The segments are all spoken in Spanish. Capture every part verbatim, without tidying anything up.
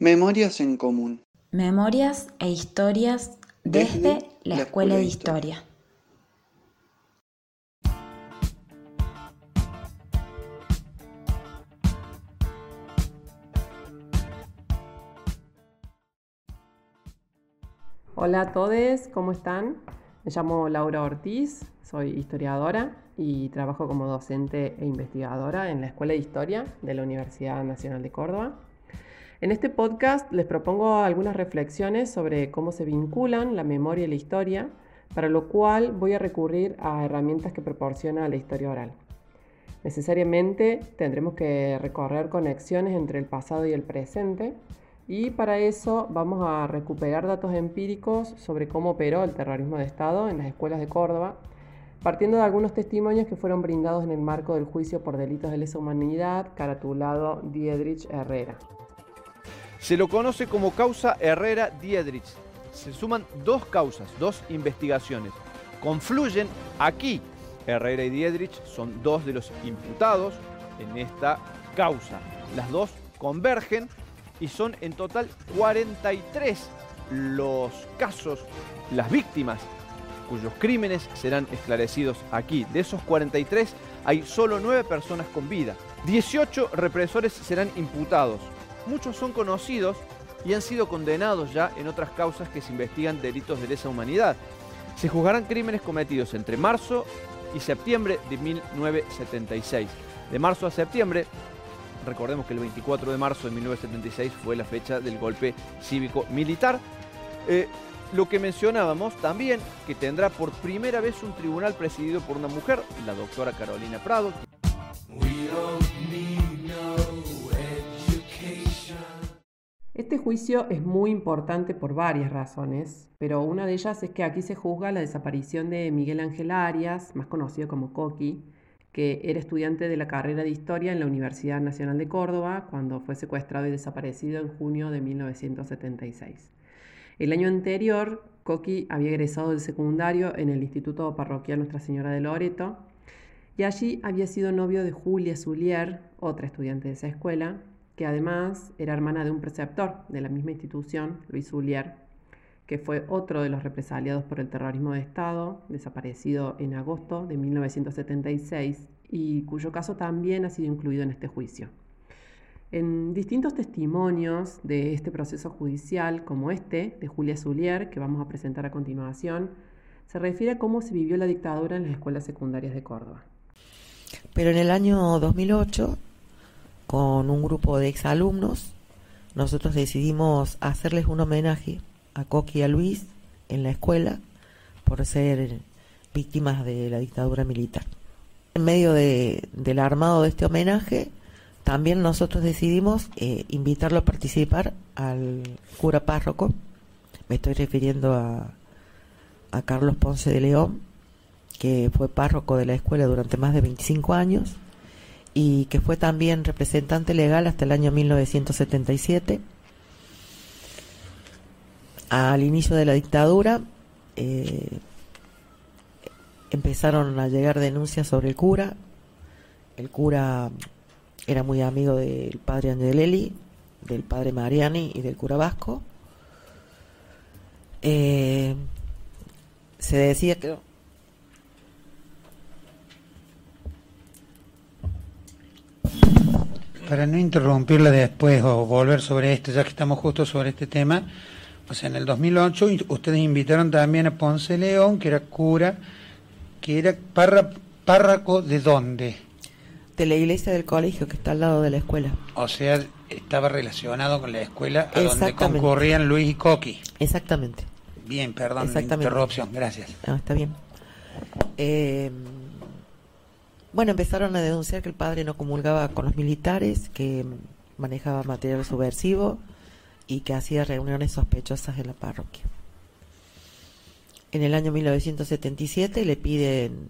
Memorias en común. Memorias e historias desde, desde la, la Escuela de Historia. Historia. Hola a todos, ¿cómo están? Me llamo Laura Ortiz, soy historiadora y trabajo como docente e investigadora en la Escuela de Historia de la Universidad Nacional de Córdoba. En este podcast les propongo algunas reflexiones sobre cómo se vinculan la memoria y la historia, para lo cual voy a recurrir a herramientas que proporciona la historia oral. Necesariamente tendremos que recorrer conexiones entre el pasado y el presente, y para eso vamos a recuperar datos empíricos sobre cómo operó el terrorismo de Estado en las escuelas de Córdoba, partiendo de algunos testimonios que fueron brindados en el marco del juicio por delitos de lesa humanidad caratulado Dietrich-Herrera. Se lo conoce como causa Herrera-Dietrich. Se suman dos causas, dos investigaciones. Confluyen aquí. Herrera y Dietrich son dos de los imputados en esta causa. Las dos convergen y son en total cuarenta y tres los casos, las víctimas cuyos crímenes serán esclarecidos aquí. De esos cuarenta y tres hay solo nueve personas con vida. dieciocho represores serán imputados. Muchos son conocidos y han sido condenados ya en otras causas que se investigan delitos de lesa humanidad. Se juzgarán crímenes cometidos entre marzo y septiembre de mil novecientos setenta y seis. De marzo a septiembre, recordemos que el veinticuatro de marzo de mil novecientos setenta y seis fue la fecha del golpe cívico-militar. Eh, lo que mencionábamos también, que tendrá por primera vez un tribunal presidido por una mujer, la doctora Carolina Prado. Este juicio es muy importante por varias razones, pero una de ellas es que aquí se juzga la desaparición de Miguel Ángel Arias, más conocido como Coqui, que era estudiante de la carrera de Historia en la Universidad Nacional de Córdoba cuando fue secuestrado y desaparecido en junio de mil novecientos setenta y seis. El año anterior, Coqui había egresado del secundario en el Instituto Parroquial Nuestra Señora de Loreto, y allí había sido novio de Julia Zulier, otra estudiante de esa escuela, que además era hermana de un preceptor de la misma institución, Luis Zulier, que fue otro de los represaliados por el terrorismo de Estado, desaparecido en agosto de mil novecientos setenta y seis, y cuyo caso también ha sido incluido en este juicio. En distintos testimonios de este proceso judicial, como este de Julia Zulier, que vamos a presentar a continuación, se refiere a cómo se vivió la dictadura en las escuelas secundarias de Córdoba. Pero en el año dos mil ocho, con un grupo de exalumnos, nosotros decidimos hacerles un homenaje a Coqui y a Luis en la escuela por ser víctimas de la dictadura militar. En medio de, del armado de este homenaje, también nosotros decidimos eh, invitarlo a participar al cura párroco. Me estoy refiriendo a, a Carlos Ponce de León, que fue párroco de la escuela durante más de veinticinco años y que fue también representante legal hasta el año mil novecientos setenta y siete. Al inicio de la dictadura eh, empezaron a llegar denuncias sobre el cura. El cura era muy amigo del padre Angelelli, del padre Mariani y del cura Vasco. Eh, se decía que para no interrumpirla después o volver sobre esto, ya que estamos justo sobre este tema, o sea, en el dos mil ocho ustedes invitaron también a Ponce León, que era cura, que era parra, párroco ¿de dónde? De la iglesia del colegio, que está al lado de la escuela. O sea, estaba relacionado con la escuela a donde concurrían Luis y Coqui. Exactamente. Bien, perdón la interrupción, gracias. No, está bien. Eh... Bueno, empezaron a denunciar que el padre no comulgaba con los militares, que manejaba material subversivo y que hacía reuniones sospechosas en la parroquia. En el año mil novecientos setenta y siete le piden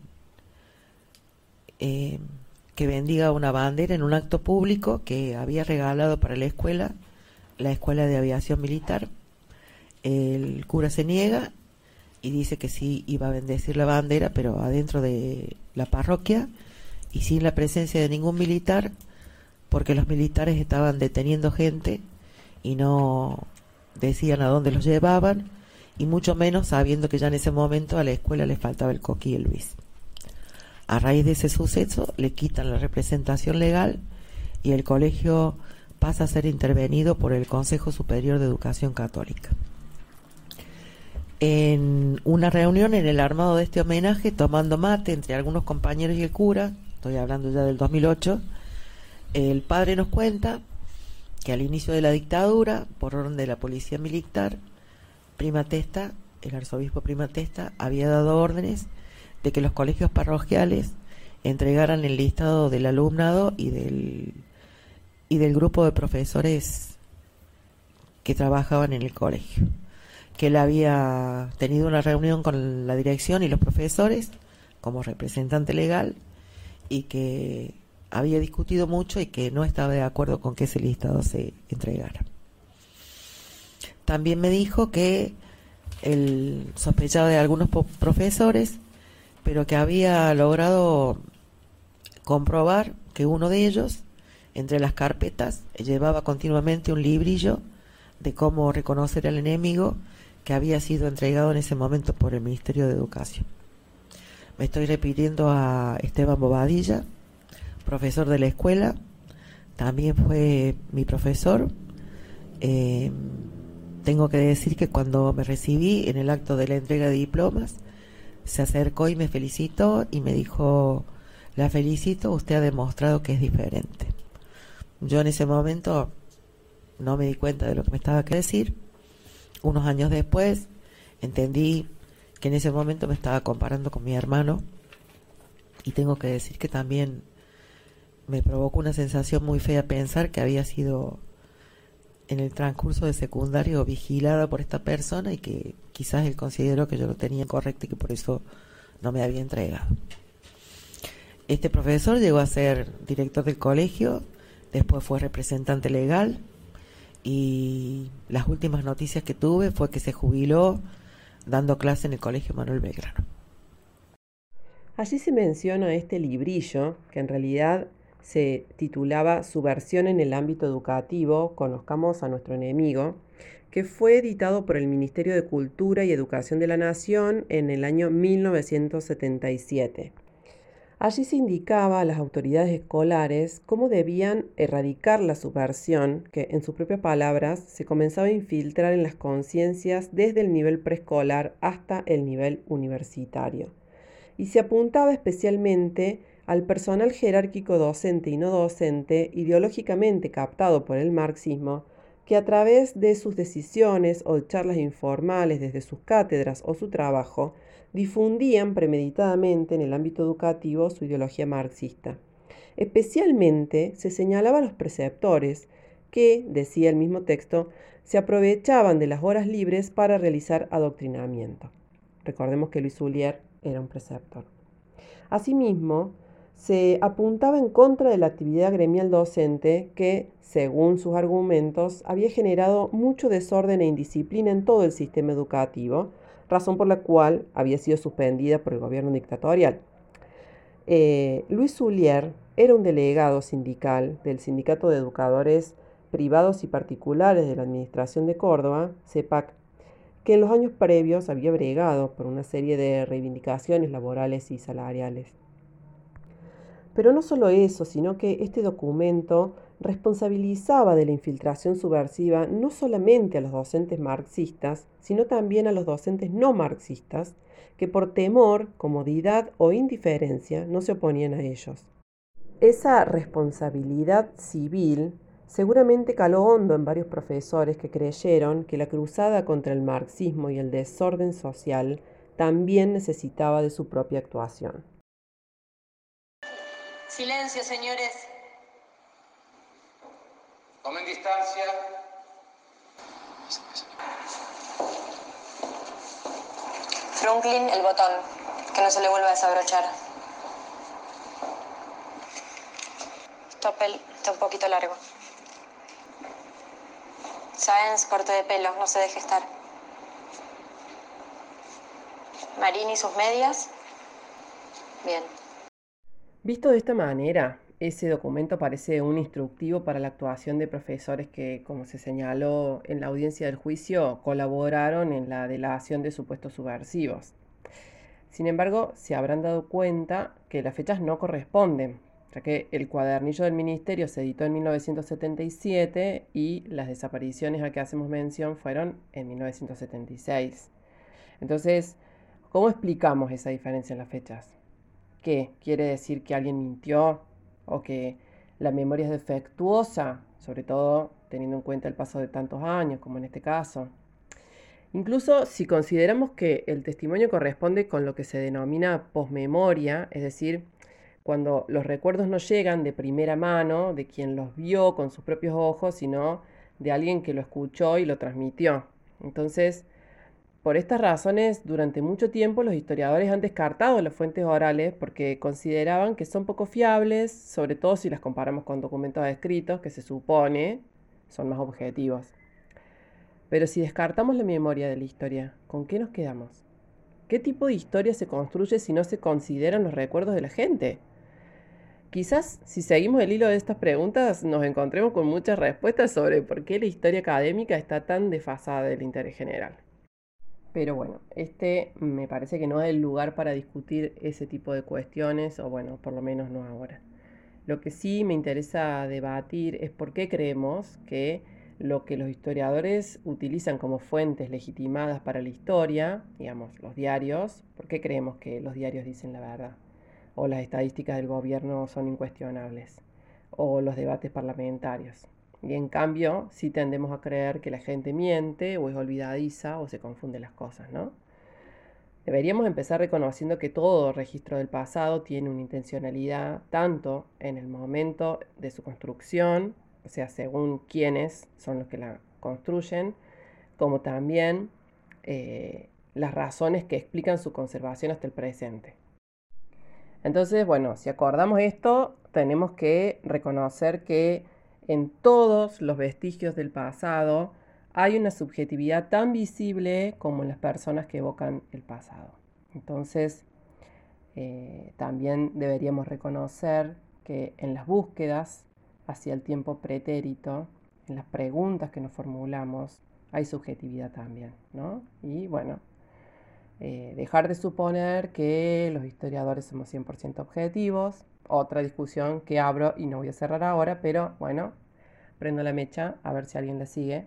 eh, que bendiga una bandera en un acto público que había regalado para la escuela, la Escuela de Aviación Militar. El cura se niega y dice que sí iba a bendecir la bandera, pero adentro de la parroquia y sin la presencia de ningún militar, porque los militares estaban deteniendo gente y no decían a dónde los llevaban, y mucho menos sabiendo que ya en ese momento a la escuela le faltaba el Coqui y el Luis. A raíz de ese suceso le quitan la representación legal y el colegio pasa a ser intervenido por el Consejo Superior de Educación Católica. En una reunión, en el armado de este homenaje, tomando mate entre algunos compañeros y el cura, estoy hablando ya del dos mil ocho, el padre nos cuenta que al inicio de la dictadura, por orden de la policía militar, Prima Testa, el arzobispo Prima Testa, había dado órdenes de que los colegios parroquiales entregaran el listado del alumnado y del, y del grupo de profesores que trabajaban en el colegio. Que él había tenido una reunión con la dirección y los profesores como representante legal y que había discutido mucho y que no estaba de acuerdo con que ese listado se entregara. También me dijo que él sospechaba de algunos profesores, pero que había logrado comprobar que uno de ellos, entre las carpetas, llevaba continuamente un librillo de cómo reconocer al enemigo que había sido entregado en ese momento por el Ministerio de Educación. Me estoy refiriendo a Esteban Bobadilla, profesor de la escuela, también fue mi profesor. Eh, tengo que decir que cuando me recibí en el acto de la entrega de diplomas, se acercó y me felicitó y me dijo: la felicito, usted ha demostrado que es diferente. Yo en ese momento no me di cuenta de lo que me estaba queriendo decir. Unos años después entendí que en ese momento me estaba comparando con mi hermano, y tengo que decir que también me provocó una sensación muy fea pensar que había sido en el transcurso de secundario vigilada por esta persona y que quizás él consideró que yo lo tenía correcto y que por eso no me había entregado. Este profesor llegó a ser director del colegio, después fue representante legal, y las últimas noticias que tuve fue que se jubiló dando clase en el Colegio Manuel Belgrano. Allí se menciona este librillo, que en realidad se titulaba Subversión en el ámbito educativo, conozcamos a nuestro enemigo, que fue editado por el Ministerio de Cultura y Educación de la Nación en el año mil novecientos setenta y siete. Allí se indicaba a las autoridades escolares cómo debían erradicar la subversión que, en sus propias palabras, se comenzaba a infiltrar en las conciencias desde el nivel preescolar hasta el nivel universitario. Y se apuntaba especialmente al personal jerárquico docente y no docente, ideológicamente captado por el marxismo, que a través de sus decisiones o de charlas informales desde sus cátedras o su trabajo, difundían premeditadamente en el ámbito educativo su ideología marxista. Especialmente se señalaba a los preceptores que, decía el mismo texto, se aprovechaban de las horas libres para realizar adoctrinamiento. Recordemos que Luis Soulier era un preceptor. Asimismo, se apuntaba en contra de la actividad gremial docente que, según sus argumentos, había generado mucho desorden e indisciplina en todo el sistema educativo, razón por la cual había sido suspendida por el gobierno dictatorial. Eh, Luis Soulier era un delegado sindical del Sindicato de Educadores Privados y Particulares de la Administración de Córdoba, CEPAC, que en los años previos había bregado por una serie de reivindicaciones laborales y salariales. Pero no solo eso, sino que este documento responsabilizaba de la infiltración subversiva no solamente a los docentes marxistas, sino también a los docentes no marxistas, que por temor, comodidad o indiferencia no se oponían a ellos. Esa responsabilidad civil seguramente caló hondo en varios profesores que creyeron que la cruzada contra el marxismo y el desorden social también necesitaba de su propia actuación. Silencio, señores. Tomen distancia. Franklin, el botón, que no se le vuelva a desabrochar. Stoppel está un poquito largo. Sáenz, corte de pelo, no se deje estar. Marini, sus medias. Bien. Visto de esta manera, ese documento parece un instructivo para la actuación de profesores que, como se señaló en la audiencia del juicio, colaboraron en la delación de supuestos subversivos. Sin embargo, se habrán dado cuenta que las fechas no corresponden, ya que el cuadernillo del ministerio se editó en mil novecientos setenta y siete y las desapariciones a que hacemos mención fueron en mil novecientos setenta y seis. Entonces, ¿cómo explicamos esa diferencia en las fechas? ¿Qué? ¿Quiere decir que alguien mintió? ¿O que la memoria es defectuosa? Sobre todo teniendo en cuenta el paso de tantos años, como en este caso. Incluso si consideramos que el testimonio corresponde con lo que se denomina posmemoria, es decir, cuando los recuerdos no llegan de primera mano de quien los vio con sus propios ojos, sino de alguien que lo escuchó y lo transmitió. Entonces, por estas razones, durante mucho tiempo los historiadores han descartado las fuentes orales porque consideraban que son poco fiables, sobre todo si las comparamos con documentos escritos que se supone son más objetivos. Pero si descartamos la memoria de la historia, ¿con qué nos quedamos? ¿Qué tipo de historia se construye si no se consideran los recuerdos de la gente? Quizás, si seguimos el hilo de estas preguntas, nos encontremos con muchas respuestas sobre por qué la historia académica está tan desfasada del interés general. Pero bueno, este me parece que no es el lugar para discutir ese tipo de cuestiones, o bueno, por lo menos no ahora. Lo que sí me interesa debatir es por qué creemos que lo que los historiadores utilizan como fuentes legitimadas para la historia, digamos, los diarios, ¿por qué creemos que los diarios dicen la verdad? O las estadísticas del gobierno son incuestionables, o los debates parlamentarios. Y en cambio, sí tendemos a creer que la gente miente o es olvidadiza o se confunde las cosas, ¿no? Deberíamos empezar reconociendo que todo registro del pasado tiene una intencionalidad, tanto en el momento de su construcción, o sea, según quiénes son los que la construyen, como también eh, las razones que explican su conservación hasta el presente. Entonces, bueno, si acordamos esto, tenemos que reconocer que en todos los vestigios del pasado hay una subjetividad tan visible como en las personas que evocan el pasado. Entonces, eh, también deberíamos reconocer que en las búsquedas hacia el tiempo pretérito, en las preguntas que nos formulamos, hay subjetividad también, ¿no? Y bueno, eh, dejar de suponer que los historiadores somos cien por ciento objetivos. Otra discusión que abro y no voy a cerrar ahora, pero bueno, prendo la mecha a ver si alguien la sigue.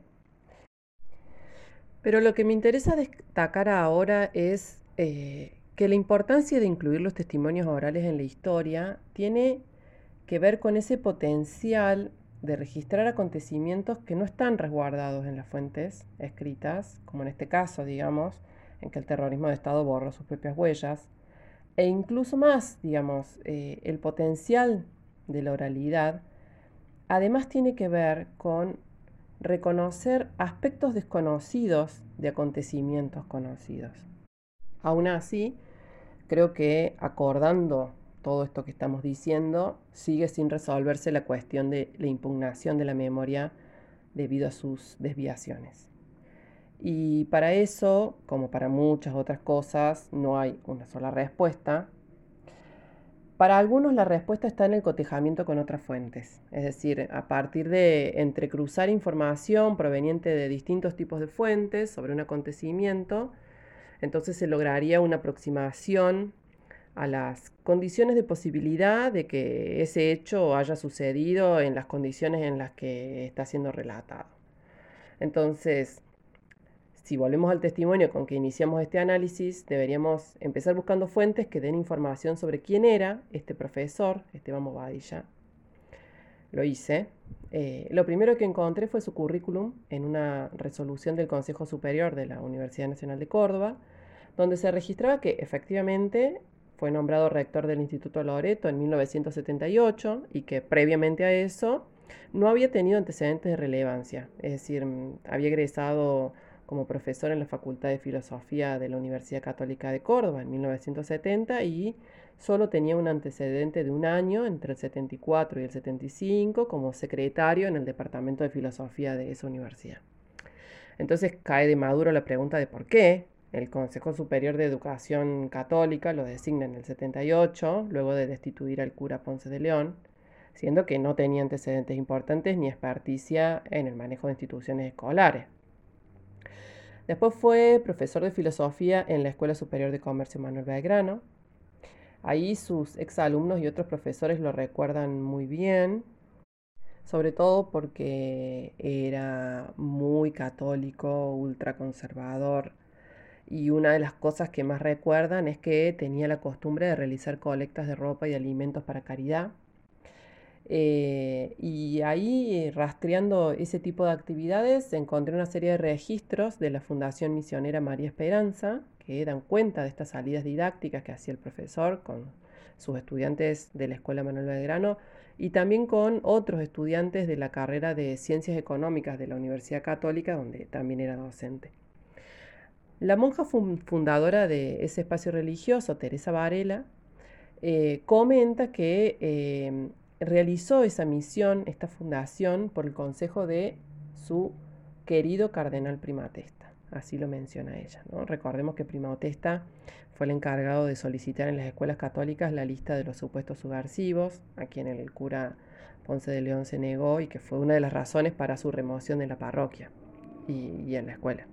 Pero lo que me interesa destacar ahora es eh, que la importancia de incluir los testimonios orales en la historia tiene que ver con ese potencial de registrar acontecimientos que no están resguardados en las fuentes escritas, como en este caso, digamos, en que el terrorismo de Estado borró sus propias huellas, e incluso más, digamos, eh, el potencial de la oralidad, además tiene que ver con reconocer aspectos desconocidos de acontecimientos conocidos. Aún así, creo que acordando todo esto que estamos diciendo, sigue sin resolverse la cuestión de la impugnación de la memoria debido a sus desviaciones. Y para eso, como para muchas otras cosas, no hay una sola respuesta. Para algunos la respuesta está en el cotejamiento con otras fuentes, es decir, a partir de entrecruzar información proveniente de distintos tipos de fuentes sobre un acontecimiento, entonces se lograría una aproximación a las condiciones de posibilidad de que ese hecho haya sucedido en las condiciones en las que está siendo relatado. Entonces, si volvemos al testimonio con que iniciamos este análisis, deberíamos empezar buscando fuentes que den información sobre quién era este profesor, Esteban Bobadilla. Lo hice. Eh, lo primero que encontré fue su currículum en una resolución del Consejo Superior de la Universidad Nacional de Córdoba, donde se registraba que efectivamente fue nombrado rector del Instituto Loreto en mil novecientos setenta y ocho y que previamente a eso no había tenido antecedentes de relevancia, es decir, había egresado como profesor en la Facultad de Filosofía de la Universidad Católica de Córdoba en mil novecientos setenta y solo tenía un antecedente de un año entre el setenta y cuatro y el setenta y cinco como secretario en el Departamento de Filosofía de esa universidad. Entonces cae de maduro la pregunta de por qué el Consejo Superior de Educación Católica lo designa en el setenta y ocho, luego de destituir al cura Ponce de León, siendo que no tenía antecedentes importantes ni experticia en el manejo de instituciones escolares. Después fue profesor de filosofía en la Escuela Superior de Comercio Manuel Belgrano. Ahí sus exalumnos y otros profesores lo recuerdan muy bien, sobre todo porque era muy católico, ultraconservador, y una de las cosas que más recuerdan es que tenía la costumbre de realizar colectas de ropa y alimentos para caridad. Eh, y ahí, rastreando ese tipo de actividades, encontré una serie de registros de la Fundación Misionera María Esperanza, que dan cuenta de estas salidas didácticas que hacía el profesor con sus estudiantes de la Escuela Manuel Belgrano y también con otros estudiantes de la carrera de Ciencias Económicas de la Universidad Católica, donde también era docente. La monja fundadora de ese espacio religioso, Teresa Varela, eh, comenta que eh, realizó esa misión, esta fundación, por el consejo de su querido cardenal Primatesta. Así lo menciona ella, ¿no? Recordemos que Primatesta fue el encargado de solicitar en las escuelas católicas la lista de los supuestos subversivos, a quien el cura Ponce de León se negó y que fue una de las razones para su remoción de la parroquia y, y en la escuela.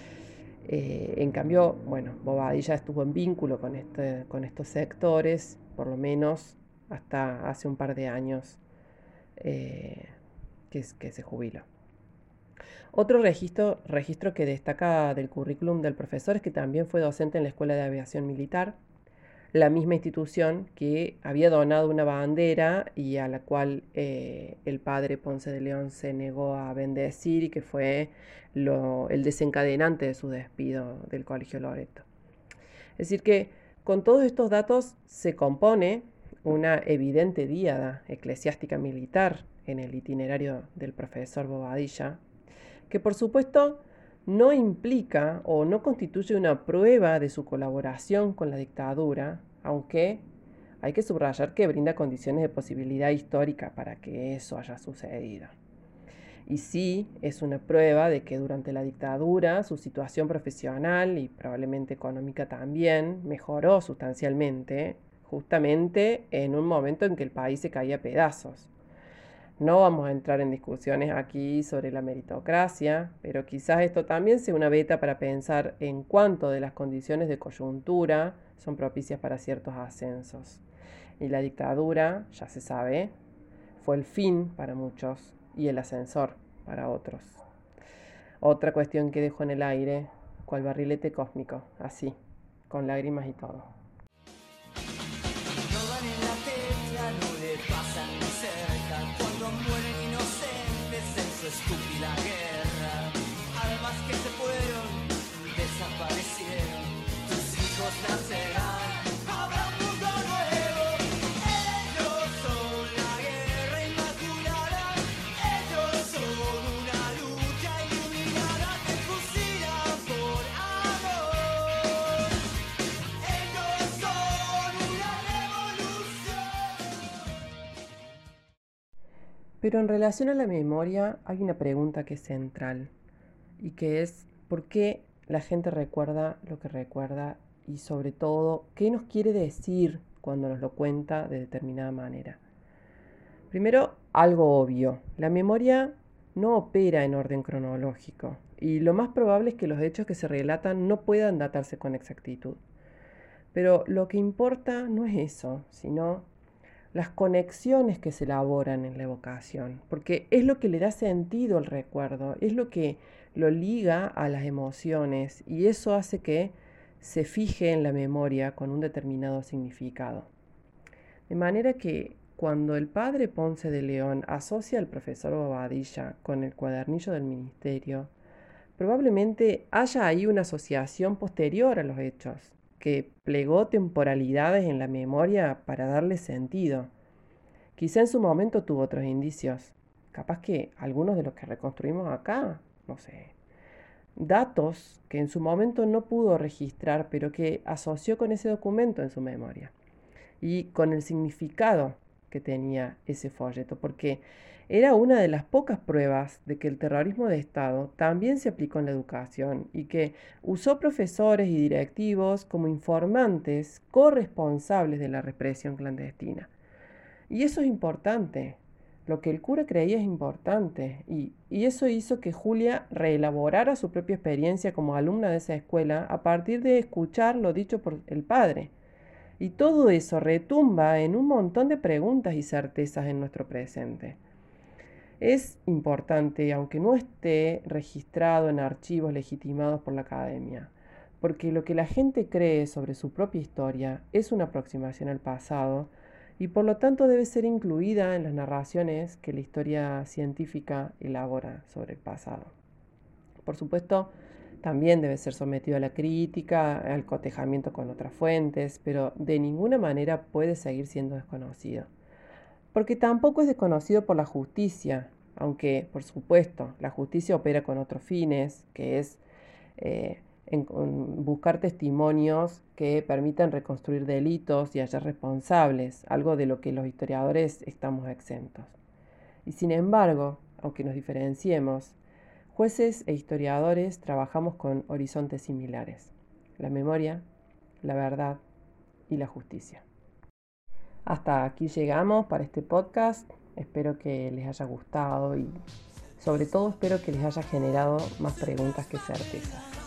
Eh, en cambio, bueno, Bobadilla estuvo en vínculo con, este, con estos sectores, por lo menos hasta hace un par de años eh, que, que se jubiló. Otro registro, registro que destaca del currículum del profesor es que también fue docente en la Escuela de Aviación Militar, la misma institución que había donado una bandera y a la cual eh, el padre Ponce de León se negó a bendecir y que fue lo, el desencadenante de su despido del Colegio Loreto. Es decir que con todos estos datos se compone una evidente díada eclesiástica militar en el itinerario del profesor Bobadilla, que por supuesto no implica o no constituye una prueba de su colaboración con la dictadura, aunque hay que subrayar que brinda condiciones de posibilidad histórica para que eso haya sucedido. Y sí es una prueba de que durante la dictadura su situación profesional y probablemente económica también mejoró sustancialmente, justamente en un momento en que el país se caía a pedazos. No vamos a entrar en discusiones aquí sobre la meritocracia, pero quizás esto también sea una beta para pensar en cuánto de las condiciones de coyuntura son propicias para ciertos ascensos. Y la dictadura, ya se sabe, fue el fin para muchos y el ascensor para otros. Otra cuestión que dejo en el aire, cual barrilete cósmico, así, con lágrimas y todo. Estúpida guerra, almas que se fueron, desaparecieron, tus hijos nacerán, habrá un mundo nuevo. Ellos son la guerra inmaculada, ellos son una lucha iluminada que fusilan por amor. Ellos son una revolución. Pero en relación a la memoria hay una pregunta que es central y que es ¿por qué la gente recuerda lo que recuerda y sobre todo qué nos quiere decir cuando nos lo cuenta de determinada manera? Primero, algo obvio, la memoria no opera en orden cronológico y lo más probable es que los hechos que se relatan no puedan datarse con exactitud. Pero lo que importa no es eso, sino las conexiones que se elaboran en la evocación, porque es lo que le da sentido al recuerdo, es lo que lo liga a las emociones y eso hace que se fije en la memoria con un determinado significado. De manera que cuando el padre Ponce de León asocia al profesor Bobadilla con el cuadernillo del ministerio, probablemente haya ahí una asociación posterior a los hechos, que plegó temporalidades en la memoria para darle sentido. Quizá en su momento tuvo otros indicios, capaz que algunos de los que reconstruimos acá, no sé, datos que en su momento no pudo registrar, pero que asoció con ese documento en su memoria y con el significado que tenía ese folleto, porque era una de las pocas pruebas de que el terrorismo de Estado también se aplicó en la educación y que usó profesores y directivos como informantes corresponsables de la represión clandestina. Y eso es importante. Lo que el cura creía es importante. Y, y eso hizo que Julia reelaborara su propia experiencia como alumna de esa escuela a partir de escuchar lo dicho por el padre. Y todo eso retumba en un montón de preguntas y certezas en nuestro presente. Es importante, aunque no esté registrado en archivos legitimados por la academia, porque lo que la gente cree sobre su propia historia es una aproximación al pasado y por lo tanto debe ser incluida en las narraciones que la historia científica elabora sobre el pasado. Por supuesto, también debe ser sometido a la crítica, al cotejamiento con otras fuentes, pero de ninguna manera puede seguir siendo desconocido. Porque tampoco es desconocido por la justicia, aunque, por supuesto, la justicia opera con otros fines, que es eh, en, en buscar testimonios que permitan reconstruir delitos y hallar responsables, algo de lo que los historiadores estamos exentos. Y sin embargo, aunque nos diferenciemos, jueces e historiadores trabajamos con horizontes similares: la memoria, la verdad y la justicia. Hasta aquí llegamos para este podcast. Espero que les haya gustado y sobre todo espero que les haya generado más preguntas que certezas.